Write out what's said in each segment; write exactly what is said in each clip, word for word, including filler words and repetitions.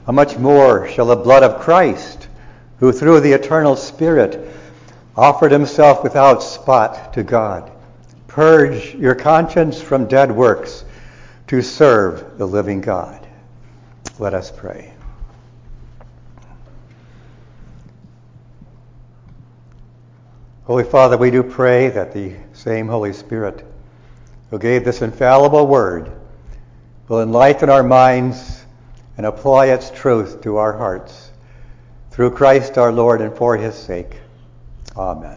How much more shall the blood of Christ, who through the eternal Spirit offered himself without spot to God, purge your conscience from dead works to serve the living God. Let us pray. Holy Father, we do pray that the same Holy Spirit who gave this infallible word will enlighten our minds and apply its truth to our hearts. Through Christ our Lord and for his sake. Amen.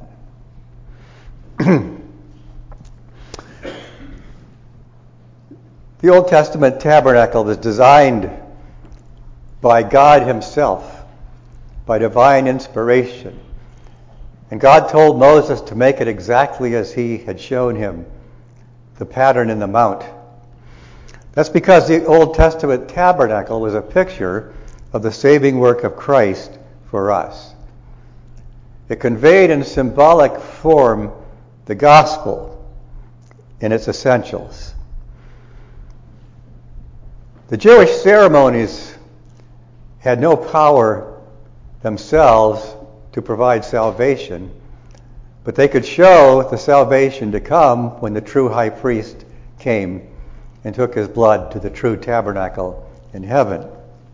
The Old Testament tabernacle was designed by God himself, by divine inspiration. And God told Moses to make it exactly as he had shown him, the pattern in the mount. That's because the Old Testament tabernacle was a picture of the saving work of Christ for us. It conveyed in symbolic form the gospel in its essentials. The Jewish ceremonies had no power themselves to provide salvation, but they could show the salvation to come when the true high priest came and took his blood to the true tabernacle in heaven.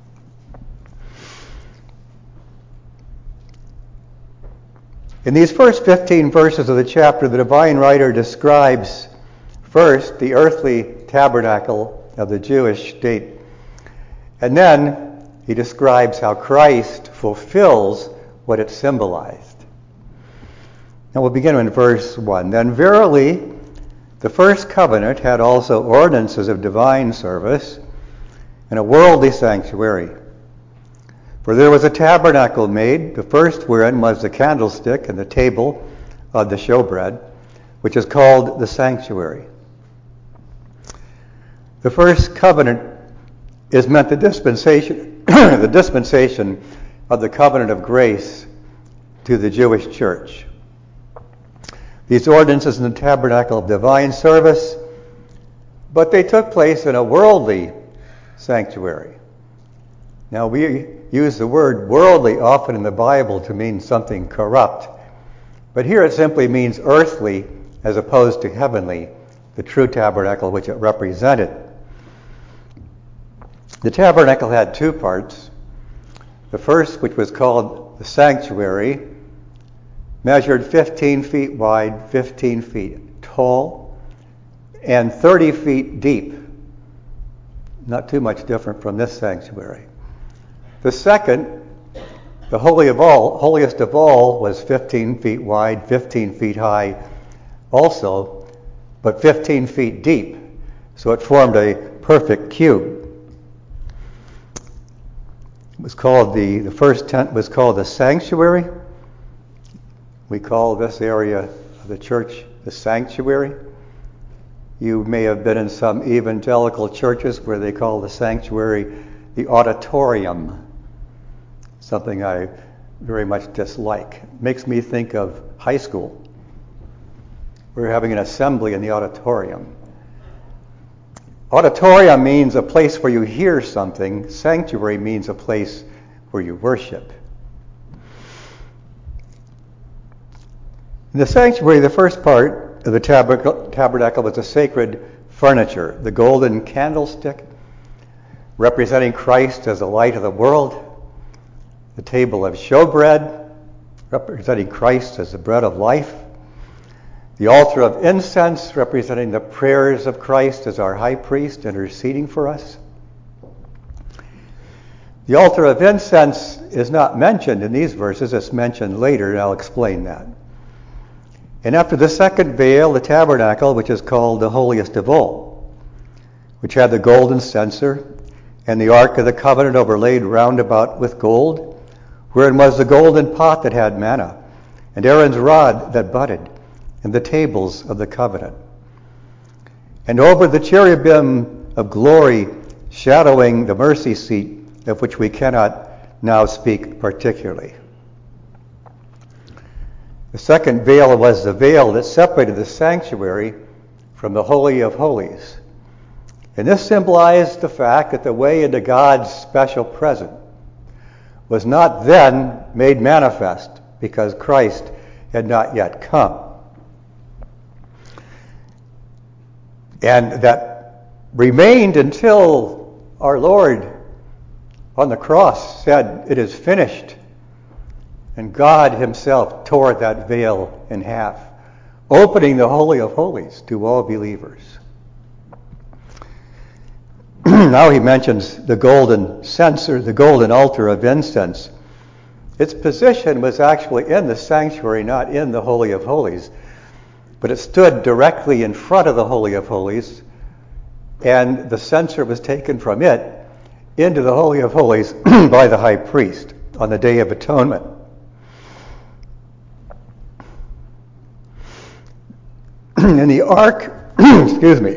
In these first fifteen verses of the chapter, the divine writer describes first the earthly tabernacle of the Jewish state, and then he describes how Christ fulfills what it symbolized. Now we'll begin in verse one. Then verily, the first covenant had also ordinances of divine service and a worldly sanctuary. For there was a tabernacle made, the first wherein was the candlestick and the table of the showbread, which is called the sanctuary. The first covenant is meant the dispensation, the dispensation of the covenant of grace to the Jewish church. These ordinances in the tabernacle of divine service, but they took place in a worldly sanctuary. Now we use the word worldly often in the Bible to mean something corrupt, but here it simply means earthly as opposed to heavenly, the true tabernacle which it represented. The tabernacle had two parts. The first, which was called the sanctuary, measured fifteen feet wide, fifteen feet tall, and thirty feet deep. Not too much different from this sanctuary. The second, the holy of all, holiest of all, was fifteen feet wide, fifteen feet high also, but fifteen feet deep. So it formed a perfect cube. It was called the, the first tent was called the sanctuary. We call this area of the church the sanctuary. You may have been in some evangelical churches where they call the sanctuary the auditorium. Something I very much dislike. It makes me think of high school. We're having an assembly in the auditorium. Auditorium means a place where you hear something. Sanctuary means a place where you worship. In the sanctuary, the first part of the tabernacle was the sacred furniture, the golden candlestick representing Christ as the light of the world, the table of showbread representing Christ as the bread of life, the altar of incense representing the prayers of Christ as our high priest interceding for us. The altar of incense is not mentioned in these verses. It's mentioned later, and I'll explain that. And after the second veil, the tabernacle, which is called the holiest of all, which had the golden censer and the ark of the covenant overlaid round about with gold, wherein was the golden pot that had manna, and Aaron's rod that budded, and the tables of the covenant. And over the cherubim of glory shadowing the mercy seat, of which we cannot now speak particularly. The second veil was the veil that separated the sanctuary from the Holy of Holies. And this symbolized the fact that the way into God's special presence was not then made manifest because Christ had not yet come. And that remained until our Lord on the cross said, "It is finished." And God himself tore that veil in half, opening the Holy of Holies to all believers. Now he mentions the golden censer, the golden altar of incense. Its position was actually in the sanctuary, not in the Holy of Holies, but it stood directly in front of the Holy of Holies, and the censer was taken from it into the Holy of Holies by the high priest on the Day of Atonement. In the ark, excuse me,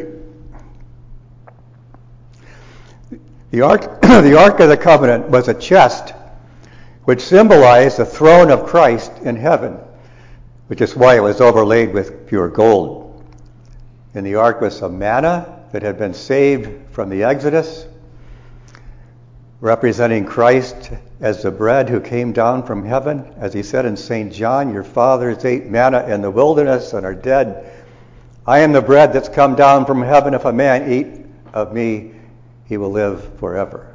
the ark, the ark of the covenant was a chest which symbolized the throne of Christ in heaven, which is why it was overlaid with pure gold. In the ark was some manna that had been saved from the Exodus, representing Christ as the bread who came down from heaven. As he said in Saint John, "Your fathers ate manna in the wilderness and are dead. I am the bread that's come down from heaven. If a man eat of me, he will live forever."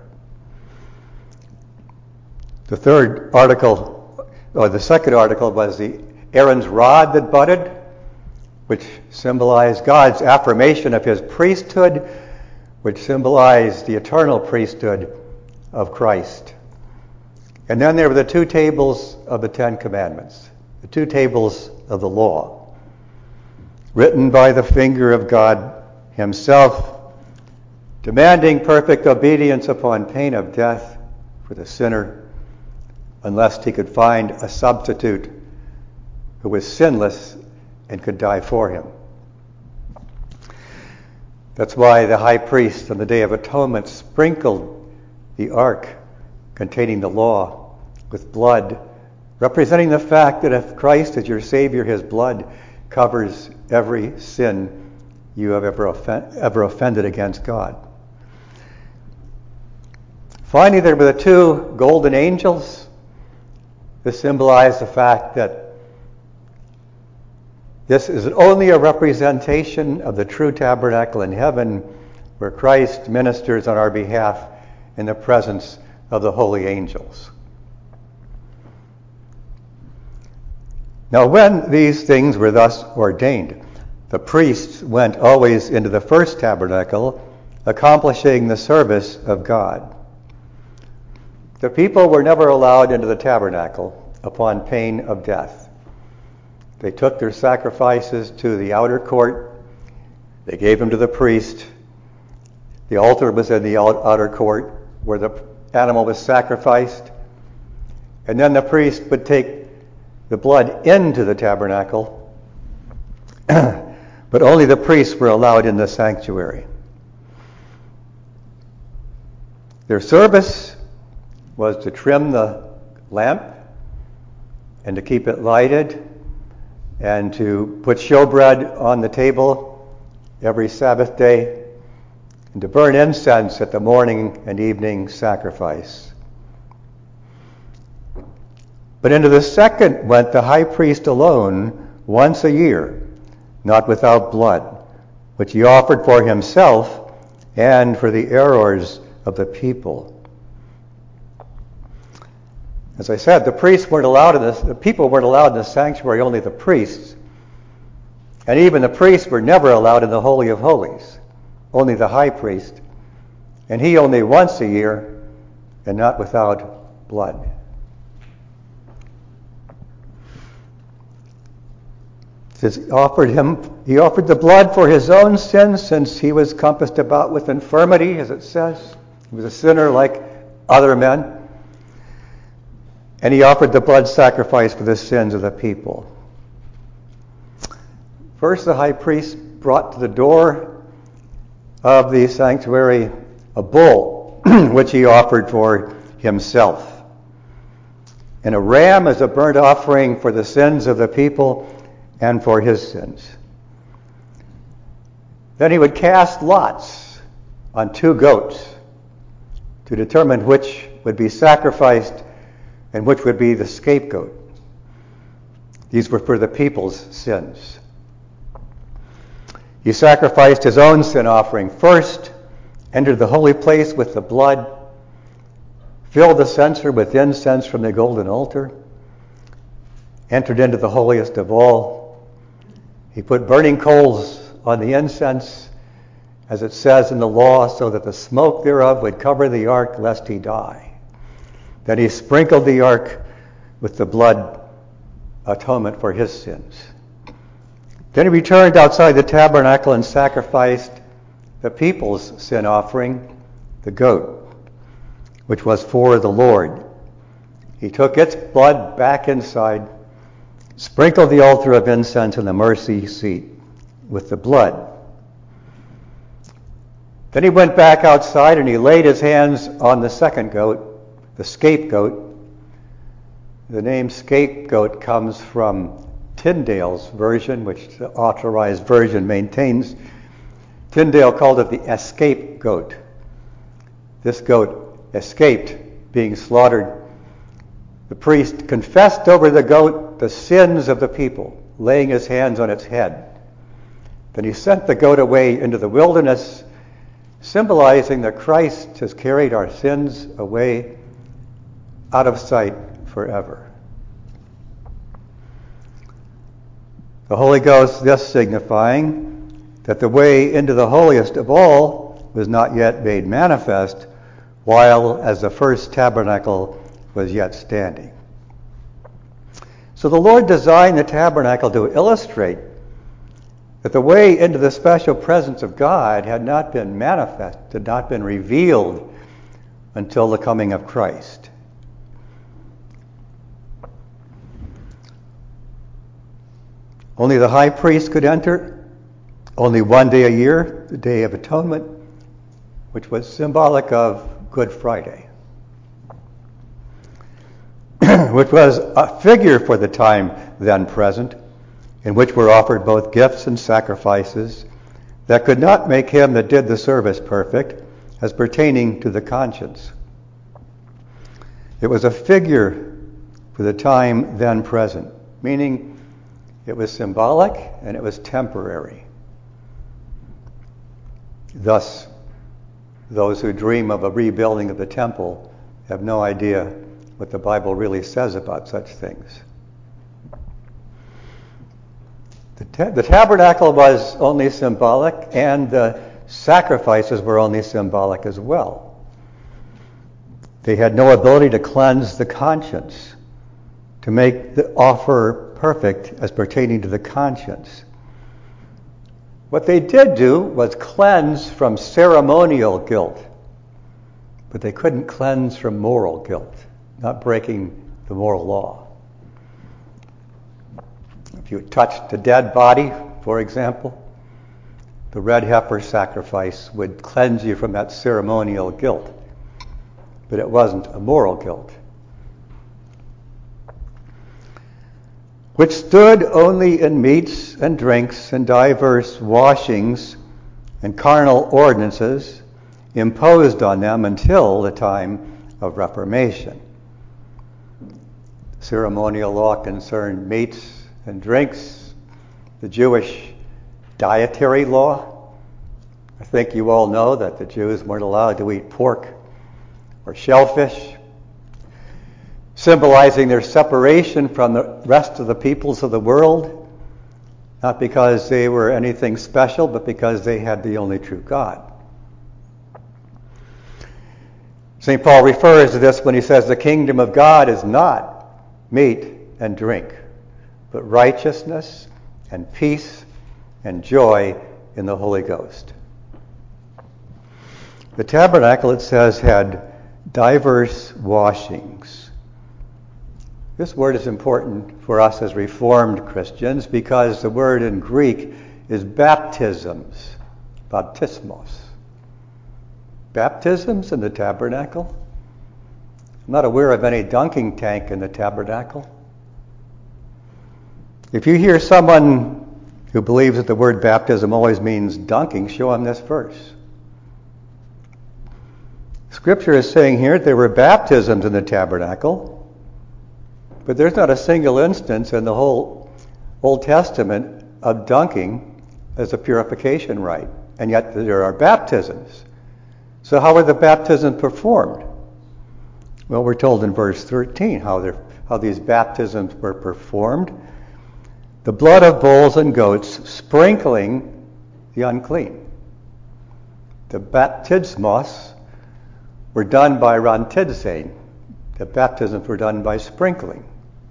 The third article, or the second article, was the Aaron's rod that budded, which symbolized God's affirmation of his priesthood, which symbolized the eternal priesthood of Christ. And then there were the two tables of the Ten Commandments, the two tables of the law, written by the finger of God himself, demanding perfect obedience upon pain of death for the sinner, unless he could find a substitute who was sinless and could die for him. That's why the high priest on the Day of Atonement sprinkled the ark containing the law with blood, representing the fact that if Christ is your Savior, his blood covers every sin you have ever, offen- ever offended against God. Finally, there were the two golden angels. This symbolized the fact that this is only a representation of the true tabernacle in heaven, where Christ ministers on our behalf in the presence of the holy angels. Now, when these things were thus ordained, the priests went always into the first tabernacle, accomplishing the service of God. The people were never allowed into the tabernacle upon pain of death. They took their sacrifices to the outer court. They gave them to the priest. The altar was in the outer court where the animal was sacrificed. And then the priest would take the blood into the tabernacle, but only the priests were allowed in the sanctuary. Their service was to trim the lamp and to keep it lighted and to put showbread on the table every Sabbath day and to burn incense at the morning and evening sacrifice. But into the second went the high priest alone once a year, not without blood, which he offered for himself and for the errors of the people. As I said, the priests weren't allowed in this, the people weren't allowed in the sanctuary, only the priests. And even the priests were never allowed in the Holy of Holies, only the high priest. And he only once a year, and not without blood. He offered him, he offered the blood for his own sins, since he was compassed about with infirmity, as it says. He was a sinner like other men. And he offered the blood sacrifice for the sins of the people. First, the high priest brought to the door of the sanctuary a bull, which he offered for himself, and a ram as a burnt offering for the sins of the people and for his sins. Then he would cast lots on two goats to determine which would be sacrificed and which would be the scapegoat. These were for the people's sins. He sacrificed his own sin offering first, entered the holy place with the blood, filled the censer with incense from the golden altar, entered into the holiest of all. He put burning coals on the incense, as it says in the law, so that the smoke thereof would cover the ark lest he die. Then he sprinkled the ark with the blood atonement for his sins. Then he returned outside the tabernacle and sacrificed the people's sin offering, the goat, which was for the Lord. He took its blood back inside, sprinkled the altar of incense and the mercy seat with the blood. Then he went back outside and he laid his hands on the second goat, the scapegoat. The name scapegoat comes from Tyndale's version, which the Authorized Version maintains. Tyndale called it the escape goat. This goat escaped being slaughtered. The priest confessed over the goat the sins of the people, laying his hands on its head. Then he sent the goat away into the wilderness, symbolizing that Christ has carried our sins away out of sight forever. The Holy Ghost thus signifying that the way into the holiest of all was not yet made manifest, while as the first tabernacle was yet standing. So the Lord designed the tabernacle to illustrate that the way into the special presence of God had not been manifest, had not been revealed until the coming of Christ. Only the high priest could enter, only one day a year, the Day of Atonement, which was symbolic of Good Friday, which was a figure for the time then present, in which were offered both gifts and sacrifices that could not make him that did the service perfect, as pertaining to the conscience. It was a figure for the time then present, meaning it was symbolic and it was temporary. Thus, those who dream of a rebuilding of the temple have no idea what the Bible really says about such things. The, ta- the tabernacle was only symbolic, and the sacrifices were only symbolic as well. They had no ability to cleanse the conscience, to make the offer perfect as pertaining to the conscience. What they did do was cleanse from ceremonial guilt, but they couldn't cleanse from moral guilt, not breaking the moral law. If you touched a dead body, for example, the red heifer sacrifice would cleanse you from that ceremonial guilt, but it wasn't a moral guilt. Which stood only in meats and drinks and diverse washings and carnal ordinances imposed on them until the time of Reformation. Ceremonial law concerned meats and drinks, the Jewish dietary law. I think you all know that the Jews weren't allowed to eat pork or shellfish, symbolizing their separation from the rest of the peoples of the world, not because they were anything special, but because they had the only true God. Saint Paul refers to this when he says the kingdom of God is not meat and drink, but righteousness and peace and joy in the Holy Ghost. The tabernacle, it says, had diverse washings. This word is important for us as Reformed Christians because the word in Greek is baptisms, baptismos. Baptisms in the tabernacle? I'm not aware of any dunking tank in the tabernacle. If you hear someone who believes that the word baptism always means dunking, show him this verse. Scripture is saying here that there were baptisms in the tabernacle, But there's not a single instance in the whole Old Testament of dunking as a purification rite. And yet there are baptisms. So how are the baptisms performed? Well, we're told in verse thirteen how, how these baptisms were performed. The blood of bulls and goats sprinkling the unclean. The baptismos were done by rantidzane. The baptisms were done by sprinkling.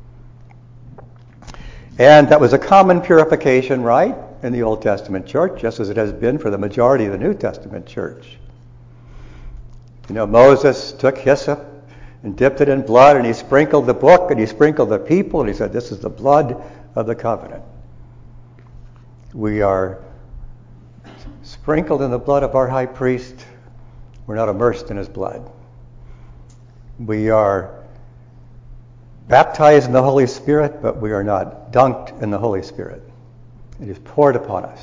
And that was a common purification rite in the Old Testament church, just as it has been for the majority of the New Testament church. You know, Moses took hyssop and dipped it in blood, and he sprinkled the book, and he sprinkled the people, and he said, this is the blood of the covenant. We are sprinkled in the blood of our high priest. We're not immersed in his blood. We are baptized in the Holy Spirit, but we are not dunked in the Holy Spirit. It is poured upon us.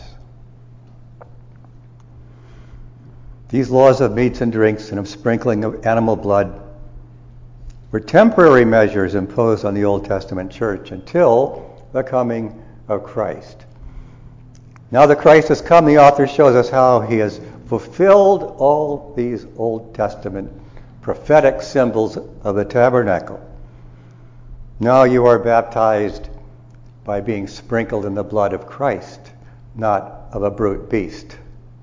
These laws of meats and drinks and of sprinkling of animal blood were temporary measures imposed on the Old Testament church until the coming of Christ. Now that Christ has come, the author shows us how he has fulfilled all these Old Testament prophetic symbols of the tabernacle. Now you are baptized by being sprinkled in the blood of Christ, not of a brute beast.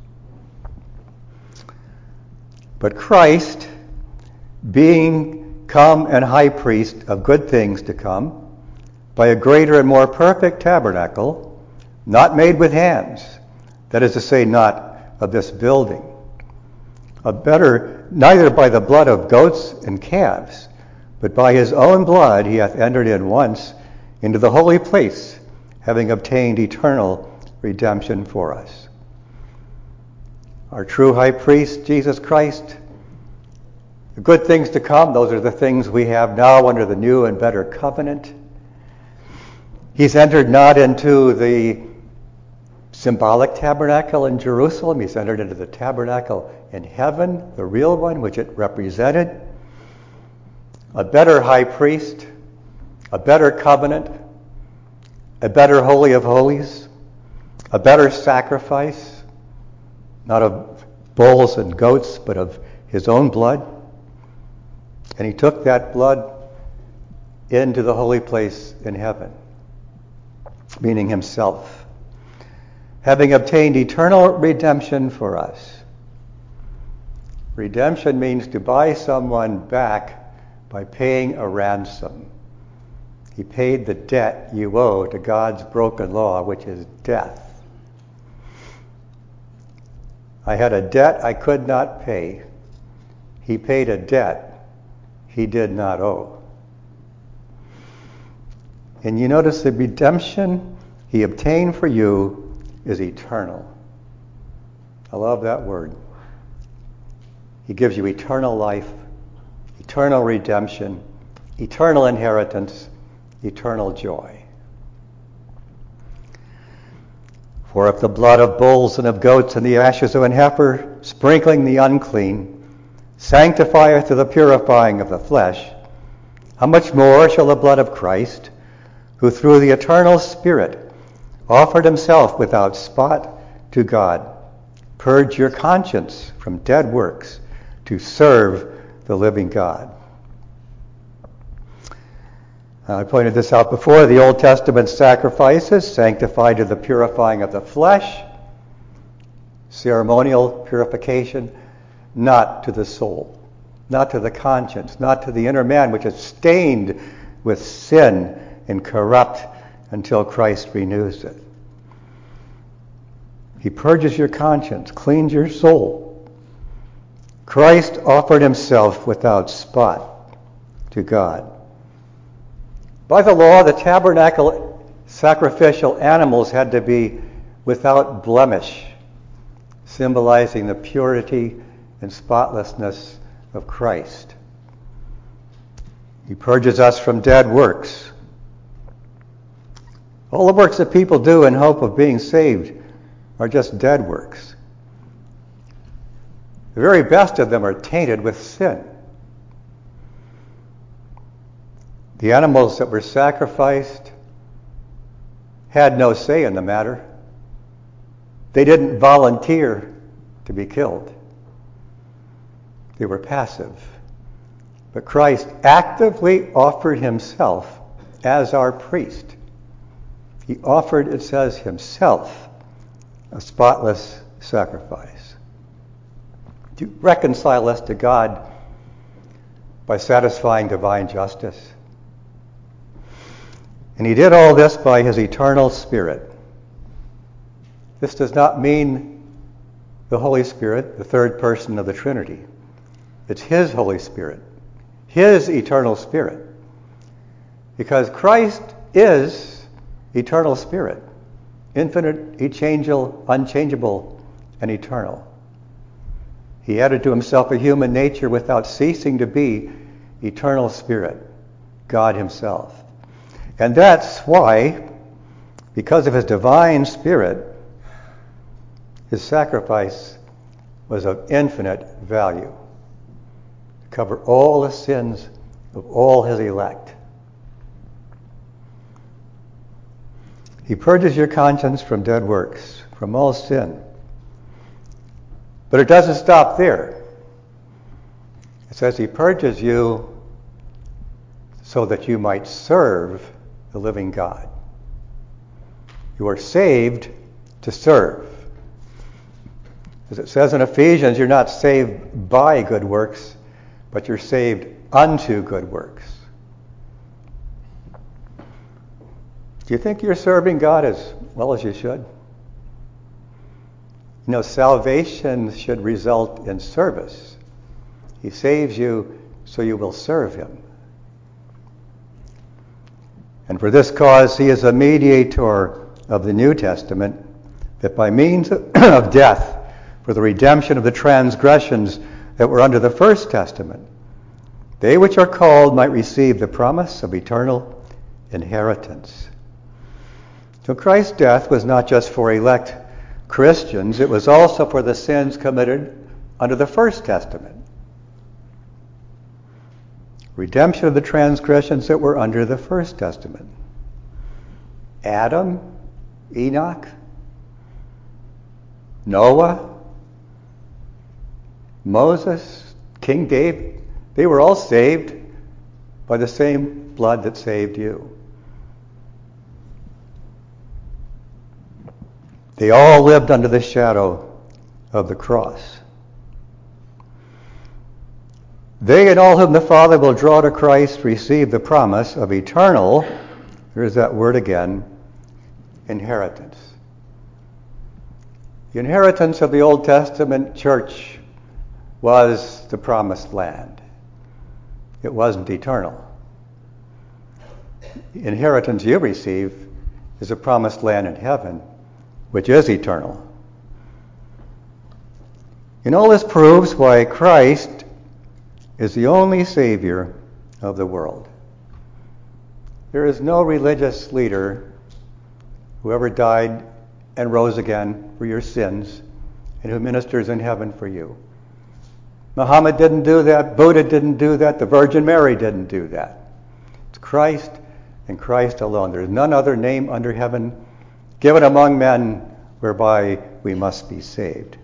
But Christ, being come and high priest of good things to come, by a greater and more perfect tabernacle, not made with hands, that is to say, not of this building, a better, neither by the blood of goats and calves, but by his own blood he hath entered in once into the holy place, having obtained eternal redemption for us. Our true high priest, Jesus Christ, the good things to come, those are the things we have now under the new and better covenant. He's entered not into the symbolic tabernacle in Jerusalem. He's entered into the tabernacle in heaven, the real one, which it represented. A better high priest, a better covenant, a better holy of holies, a better sacrifice, not of bulls and goats, but of his own blood. And he took that blood into the holy place in heaven, meaning himself, having obtained eternal redemption for us. Redemption means to buy someone back by paying a ransom. He paid the debt you owe to God's broken law, which is death. I had a debt I could not pay. He paid a debt he did not owe. And you notice the redemption he obtained for you is eternal. I love that word. He gives you eternal life, eternal redemption, eternal inheritance, eternal joy. For if the blood of bulls and of goats and the ashes of an heifer, sprinkling the unclean, sanctifieth to the purifying of the flesh, how much more shall the blood of Christ, who through the eternal Spirit offered himself without spot to God, purge your conscience from dead works to serve the living God. I pointed this out before. The Old Testament sacrifices sanctified to the purifying of the flesh, ceremonial purification, not to the soul, not to the conscience, not to the inner man, which is stained with sin and corrupt until Christ renews it. He purges your conscience, cleans your soul. Christ offered himself without spot to God. By the law, the tabernacle sacrificial animals had to be without blemish, symbolizing the purity and spotlessness of Christ. He purges us from dead works. All the works that people do in hope of being saved are just dead works. The very best of them are tainted with sin. The animals that were sacrificed had no say in the matter. They didn't volunteer to be killed. They were passive. But Christ actively offered himself as our priest. He offered, it says, himself a spotless sacrifice to reconcile us to God by satisfying divine justice. And he did all this by his eternal Spirit. This does not mean the Holy Spirit, the third person of the Trinity. It's his Holy Spirit, his eternal Spirit. Because Christ is eternal Spirit, infinite, unchangeable, unchangeable, and eternal. He added to himself a human nature without ceasing to be eternal Spirit, God himself. And that's why, because of his divine Spirit, his sacrifice was of infinite value to cover all the sins of all his elect. He purges your conscience from dead works, from all sin. But it doesn't stop there. It says he purges you so that you might serve the living God. You are saved to serve. As it says in Ephesians, you're not saved by good works, but you're saved unto good works. Do you think you're serving God as well as you should? You know, salvation should result in service. He saves you so you will serve him. And for this cause, he is a mediator of the New Testament, that by means of death, for the redemption of the transgressions that were under the First Testament, they which are called might receive the promise of eternal inheritance. So Christ's death was not just for elect Christians, it was also for the sins committed under the First Testament. Redemption of the transgressions that were under the First Testament. Adam, Enoch, Noah, Moses, King David, they were all saved by the same blood that saved you. They all lived under the shadow of the cross. They and all whom the Father will draw to Christ receive the promise of eternal, there's that word again, inheritance. The inheritance of the Old Testament church was the promised land. It wasn't eternal. The inheritance you receive is a promised land in heaven, which is eternal. And all this proves why Christ is the only Savior of the world. There is no religious leader who ever died and rose again for your sins and who ministers in heaven for you. Muhammad didn't do that. Buddha didn't do that. The Virgin Mary didn't do that. It's Christ and Christ alone. There is none other name under heaven given among men whereby we must be saved.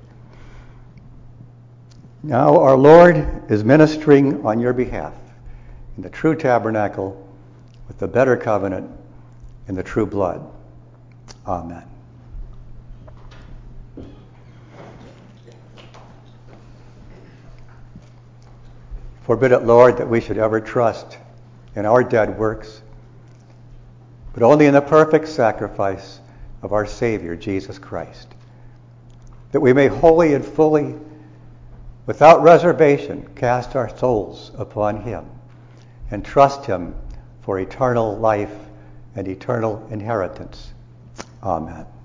Now our Lord is ministering on your behalf in the true tabernacle with the better covenant in the true blood. Amen. Forbid it, Lord, that we should ever trust in our dead works, but only in the perfect sacrifice of our Savior, Jesus Christ, that we may wholly and fully, without reservation, cast our souls upon him and trust him for eternal life and eternal inheritance. Amen.